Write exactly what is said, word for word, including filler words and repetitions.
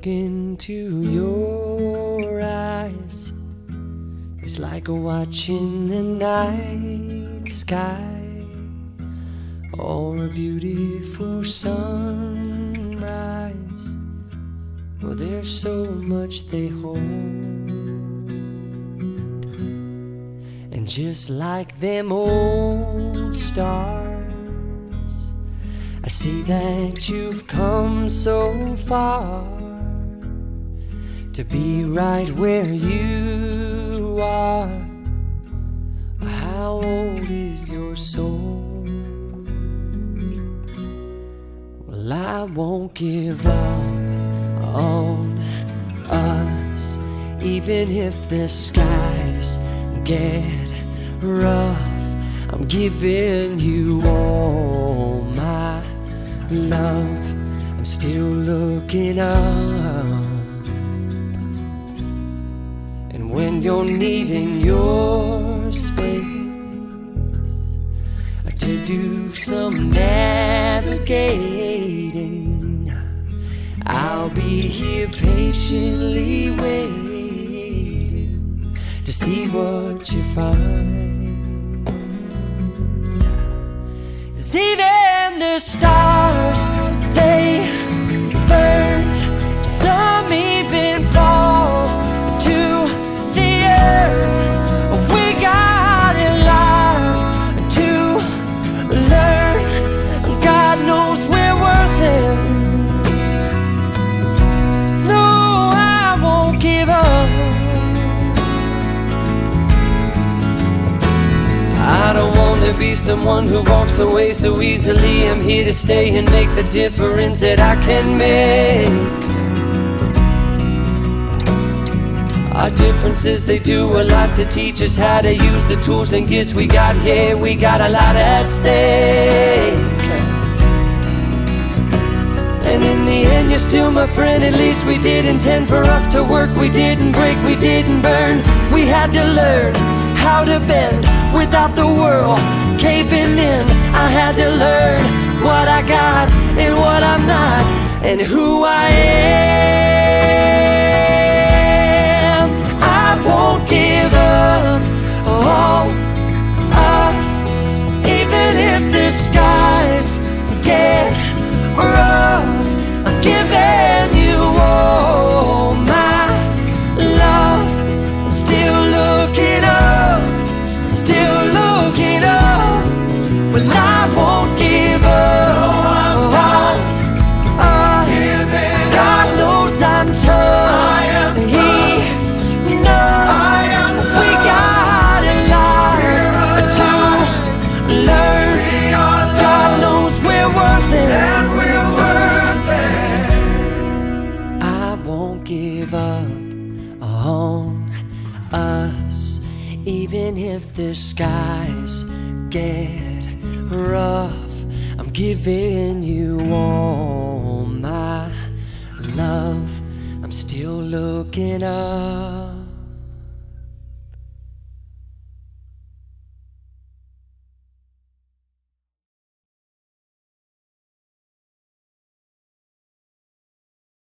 look into your eyes, it's like watching the night sky or a beautiful sunrise. Well, there's so much they hold, and just like them old stars, I see that you've come so far to be right where you are. How old is your soul? Well, I won't give up on us, even if the skies get rough. I'm giving you all my love. I'm still looking up, and when you're needing your space to do some navigating, I'll be here patiently waiting to see what you find. 'Cause even the stars, they burn, some even fall to the earth. We got a lot to learn. God knows we're worth it. No, I won't give up. I don't want to be someone who walks away so easily. I'm here to stay and make the difference that I can make. Our differences, they do a lot to teach us how to use the tools and gifts we got here. We got a lot at stake, and in the end you're still my friend. At least we did intend for us to work. We didn't break, we didn't burn. We had to learn how to bend without the world caving in. I had to learn what I got and what I'm not, and who I am. I won't give up on us, even if the skies get rough. I'm giving you all my love. I'm still looking up, still looking up. Well, I won't give up on us. God knows I'm tough, He knows we got a lot to learn. God knows we're worth it. I won't give up on us, even if the skies get rough. I'm giving you all my love. I'm still looking up.